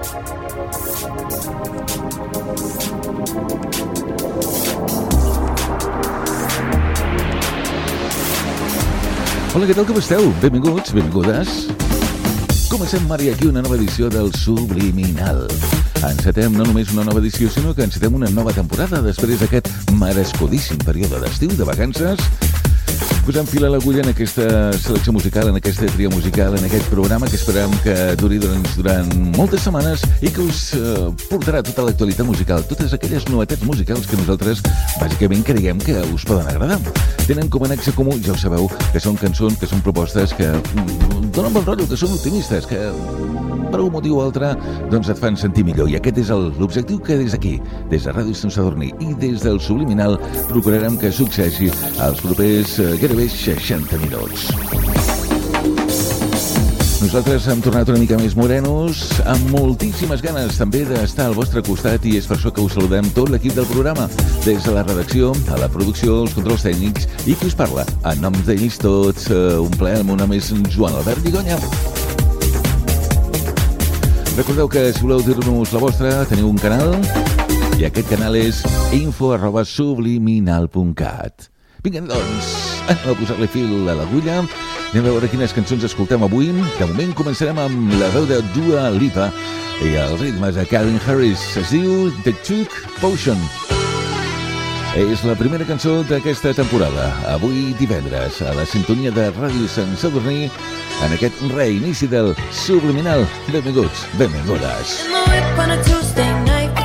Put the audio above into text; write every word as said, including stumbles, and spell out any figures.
Hola, què tal, com esteu? Benvinguts, benvingudes. Comencem, Mari, aquí una nova edició del Subliminal. Encetem no només una nova edició, sinó que encetem una nova temporada després d'aquest merescudíssim període d'estiu, de vacances. Posem fil a l'agulla en aquesta selecció musical, en aquesta tria musical, en aquest programa que esperem que duri durant, durant moltes setmanes i que us eh, portarà tota l'actualitat musical, totes aquelles novetats musicals que nosaltres bàsicament creiem que us poden agradar. Tenen com a nexe comú, ja ho sabeu, que són cançons, que són propostes que donen bon rotllo, que són optimistes, que per un motiu o altre doncs et fan sentir millor. I aquest és l'objectiu que des d'aquí, des de Ràdio Sant Sadurní i des del Subliminal, procurarem que succeeixi als propers eh, gairebé seixanta minuts. Nosaltres hem tornat una mica més morenos, amb moltíssimes ganes també d'estar al vostre costat, i és per això que us saludem tot l'equip del programa, des de la redacció, a la producció, els controls tècnics, i qui us parla. En nom d'ells tots, eh, un plaer, el meu nom és Joan Albert Vigonya. Recordeu que si voleu dir-nos la vostra, teniu un canal, i aquest canal és info arroba subliminal punt cat. Vinga, doncs, anem a posar-li fil a l'agulla. Anem a veure quines cançons escoltem avui. De moment començarem amb la veu de Dua Lipa i el ritme de Calvin Harris. Es diu The Took Potion. És la primera cançó d'aquesta temporada. Avui divendres, a la sintonia de Ràdio Sant Sadurní, en aquest reinici del Subliminal. Benvinguts, benvingudes. In the whip on a Tuesday night,